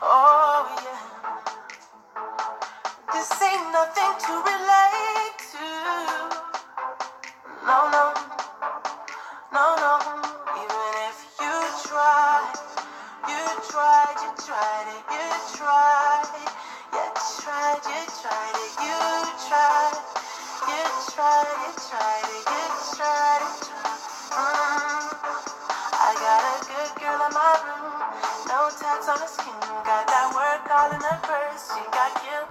Oh yeah, this ain't nothing to relate to. No, no, no, no. Even if you tried, you tried it, you tried, you tried it, you tried, you tried it, you tried it. I got a good girl in my room, no tats on the skin.